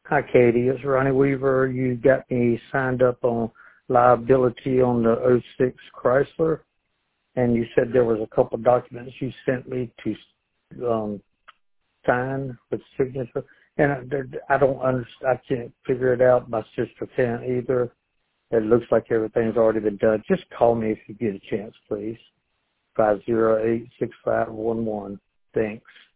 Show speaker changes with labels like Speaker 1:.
Speaker 1: Hi, Katie. It's Ronnie Weaver. You got me signed up on liability on the '06 Chrysler, and you said there was a couple documents you sent me to sign with signature. And I don't understand. I can't figure it out. My sister can't either. It looks like everything's already been done. Just call me if you get a chance, please. 508-6511. Thanks.